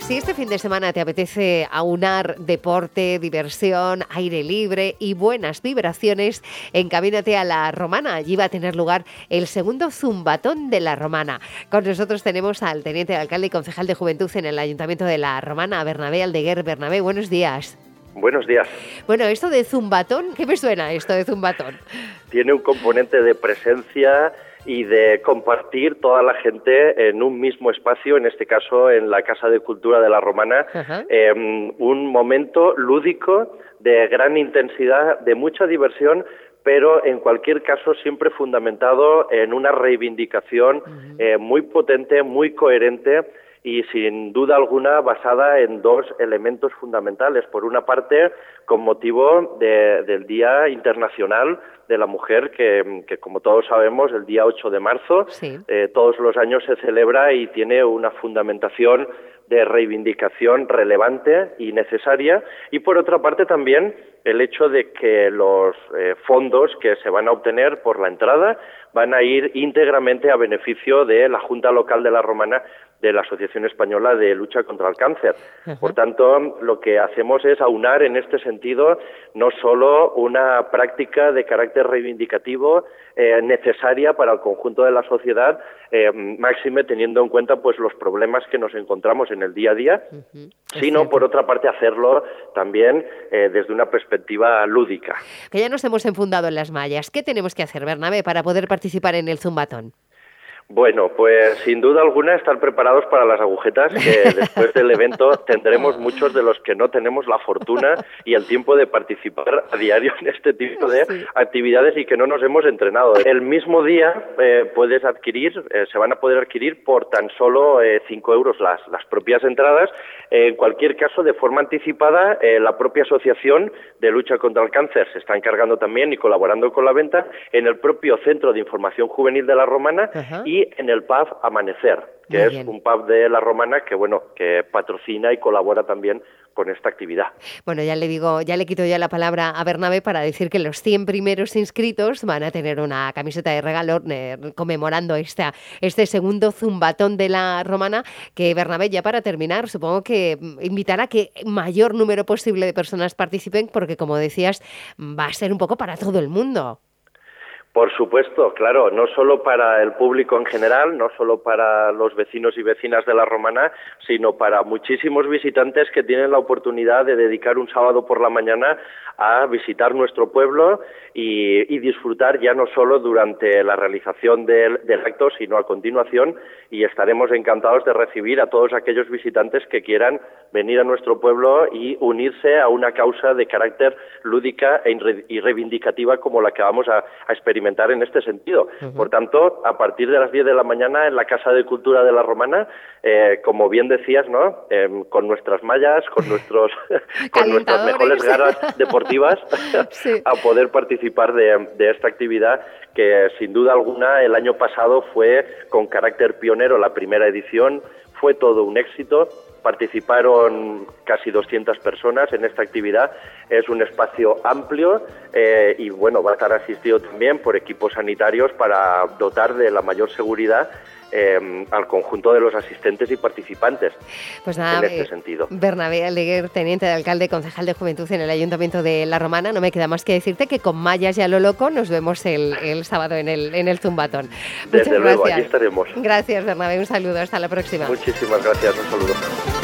Si este fin de semana te apetece aunar deporte, diversión, aire libre y buenas vibraciones, encamínate a La Romana. Allí va a tener lugar el segundo Zumbatón de La Romana. Con nosotros tenemos al teniente de alcalde y concejal de Juventud en el Ayuntamiento de La Romana, Bernabé Aldeguer. Bernabé, buenos días. Buenos días. Bueno, esto de Zumbatón, ¿qué me suena esto de Zumbatón? Tiene un componente de presencia y de compartir toda la gente en un mismo espacio, en este caso en la Casa de Cultura de La Romana, un momento lúdico de gran intensidad, de mucha diversión, pero en cualquier caso siempre fundamentado en una reivindicación muy potente, muy coherente y sin duda alguna basada en dos elementos fundamentales. Por una parte, con motivo del Día Internacional de la Mujer, que como todos sabemos, el día 8 de marzo, sí, todos los años se celebra y tiene una fundamentación de reivindicación relevante y necesaria. Y por otra parte también el hecho de que los fondos que se van a obtener por la entrada van a ir íntegramente a beneficio de la Junta Local de La Romana, de la Asociación Española de Lucha contra el Cáncer. Por tanto, lo que hacemos es aunar en este sentido no solo una práctica de carácter reivindicativo necesaria para el conjunto de la sociedad, máxime teniendo en cuenta pues los problemas que nos encontramos en el día a día, sino por otra parte hacerlo también desde una perspectiva lúdica. Que ya nos hemos enfundado en las mallas. ¿Qué tenemos que hacer, Bernabé, para poder participar en el Zumbatón? Bueno, pues sin duda alguna estar preparados para las agujetas, que después del evento tendremos muchos de los que no tenemos la fortuna y el tiempo de participar a diario en este tipo de actividades y que no nos hemos entrenado. El mismo día puedes adquirir, se van a poder adquirir por tan solo 5 euros las propias entradas. En cualquier caso, de forma anticipada, la propia Asociación de Lucha contra el Cáncer se está encargando también y colaborando con la venta en el propio Centro de Información Juvenil de La Romana y en el pub Amanecer, que es un pub de La Romana que patrocina y colabora también con esta actividad. Bueno, ya le quito ya la palabra a Bernabé para decir que los 100 primeros inscritos van a tener una camiseta de regalo conmemorando este segundo Zumbatón de La Romana, que Bernabé, ya para terminar, supongo que invitará a que mayor número posible de personas participen, porque como decías, va a ser un poco para todo el mundo. Por supuesto, claro, no solo para el público en general, no solo para los vecinos y vecinas de La Romana, sino para muchísimos visitantes que tienen la oportunidad de dedicar un sábado por la mañana a visitar nuestro pueblo y disfrutar ya no solo durante la realización del acto, sino a continuación, y estaremos encantados de recibir a todos aquellos visitantes que quieran venir a nuestro pueblo y unirse a una causa de carácter lúdica y reivindicativa como la que vamos a experimentar en este sentido. Por tanto, a partir de las 10 de la mañana en la Casa de Cultura de La Romana, como bien decías, ¿no? Con nuestras mallas, con nuestras mejores garras deportivas, a poder participar de esta actividad que sin duda alguna el año pasado fue con carácter pionero la primera edición, fue todo un éxito. Participaron casi 200 personas en esta actividad. Es un espacio amplio y bueno, va a estar asistido también por equipos sanitarios para dotar de la mayor seguridad al conjunto de los asistentes y participantes. Pues nada, en este sentido. Bernabé Aldeguer, teniente de alcalde, concejal de Juventud en el Ayuntamiento de La Romana, no me queda más que decirte que con mallas y a lo loco nos vemos el sábado en el Zumbatón. Desde luego, allí estaremos. Gracias, Bernabé, un saludo, hasta la próxima. Muchísimas gracias, un saludo.